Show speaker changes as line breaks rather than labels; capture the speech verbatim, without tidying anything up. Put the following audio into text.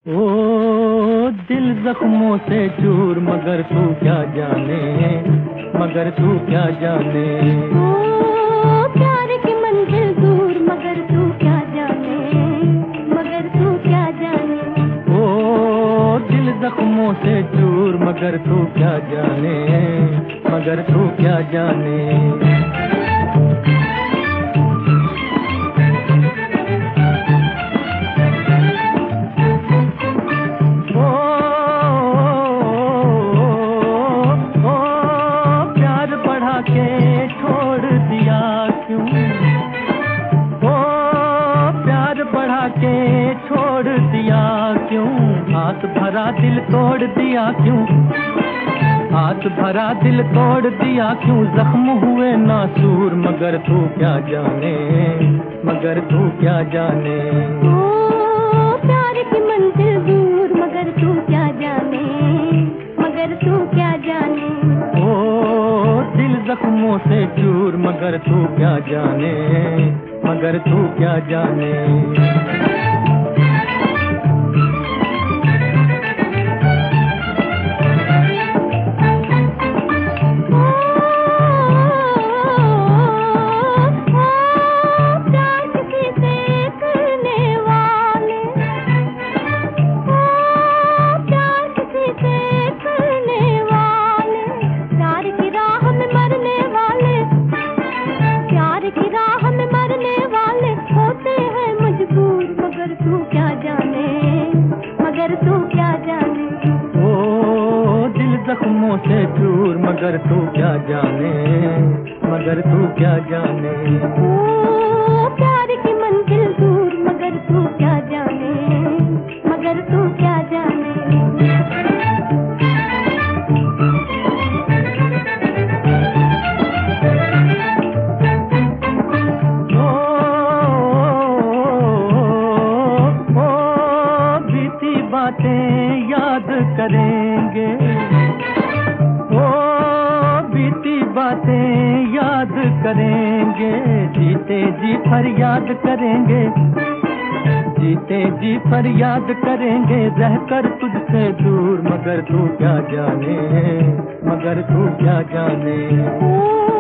ओ दिल जख्मों से चूर मगर तू क्या जाने, मगर तू क्या जाने।
ओ प्यार की मंजिल दूर मगर तू क्या जाने, मगर तू क्या जाने।
ओ दिल जख्मों से चूर मगर तू क्या जाने, मगर तू क्या जाने। के छोड़ दिया क्यों, ओ प्यार बढ़ा के छोड़ दिया क्यों, हाथ भरा दिल तोड़ दिया क्यों, हाथ भरा दिल तोड़ दिया क्यों, जख्म हुए नासूर मगर तू क्या जाने, मगर तू क्या जाने।
ओ प्यार की मंजिल दूर मगर तू क्या जाने, मगर तू क्या जाने।
जख्मों से चूर मगर तू क्या जाने, मगर तू क्या जाने।
तू क्या जाने, मगर तू क्या जाने।
ओ दिल जख्मों से चूर मगर तू क्या जाने, मगर तू क्या जाने।
ओ प्यार की मंजिल दूर मगर तू क्या जाने, मगर तू क्या जाने।
बातें याद करेंगे, ओ बीती बातें याद करेंगे, जीते जी फरियाद करेंगे, जीते जी फरियाद करेंगे, रहकर तुझसे दूर मगर तू क्या जाने, मगर तू क्या जाने।